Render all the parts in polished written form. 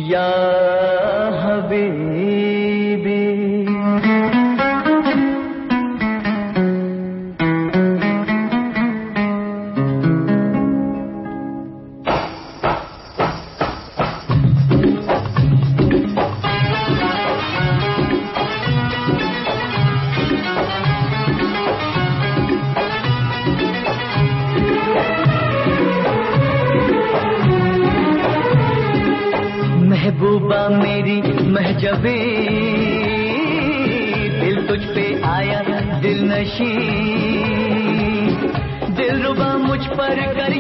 या हबीबी। महबूबा मेरी महजबी, दिल तुझ पे आया दिल नशी, दिलरुबा मुझ पर कर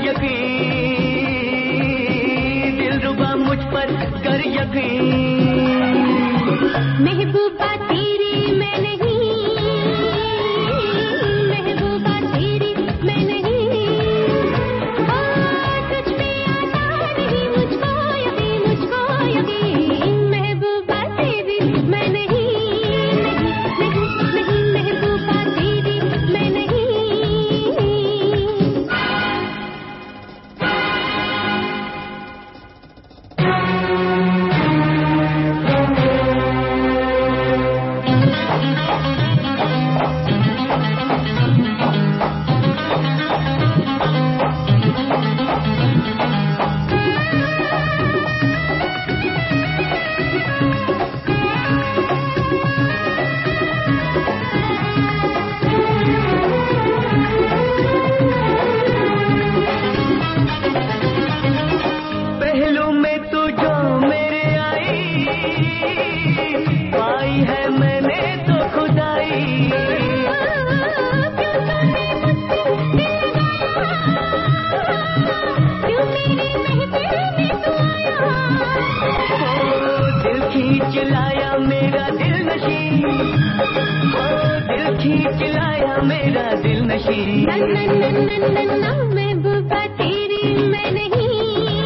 यकीन, दिलरुबा मुझ पर कर यकीन। महबूबा तेरी मैं नहीं, महबूबा तेरी मैं नहीं, तुझ पे आता नहीं मुझको यकीन, मुझको यकीन। महबूबा तेरी मैं नहीं, नहीं नहीं महबूबा तेरी मैं नहीं। पहलू में तू जो मेरे आई, पाई है मैंने तो खुदाई। दिल खींच लाया मेरा दिल नशी, दिल खींच लाया मेरा दिल नशी। महबूबा तेरी मैं नहीं,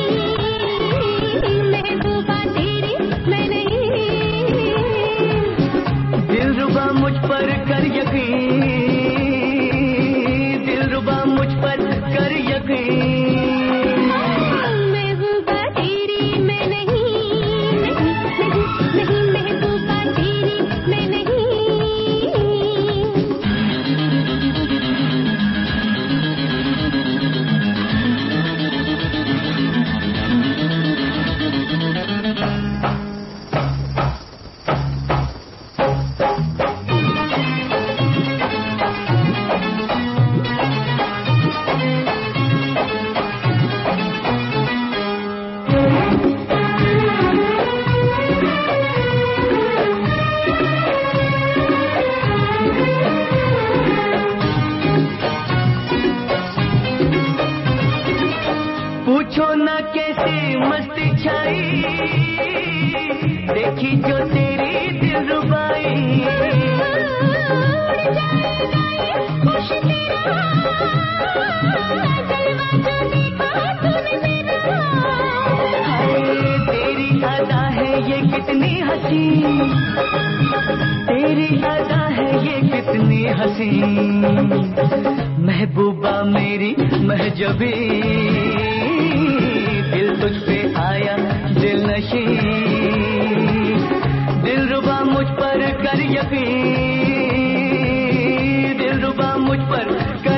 महबूबा तेरी मैं नहीं। दिलरुबा मुझ पर कर यकीन, दिलरुबा मुझ पर कर यकीन। महबूबा तेरी मैं नहीं, नहीं नहीं नहीं महबूबा तेरी मैं नहीं। पूछो ना कैसे मस्ती छाई, देखी जो तेरी दिलरुबाई। तेरी अदा है ये कितनी हसी, तेरी अदा है ये कितनी हसी। महबूबा मेरी महजबी, दिल तुझ पे आया दिल नशी, दिलरुबा मुझ पर कर यकीन, दिलरुबा मुझ पर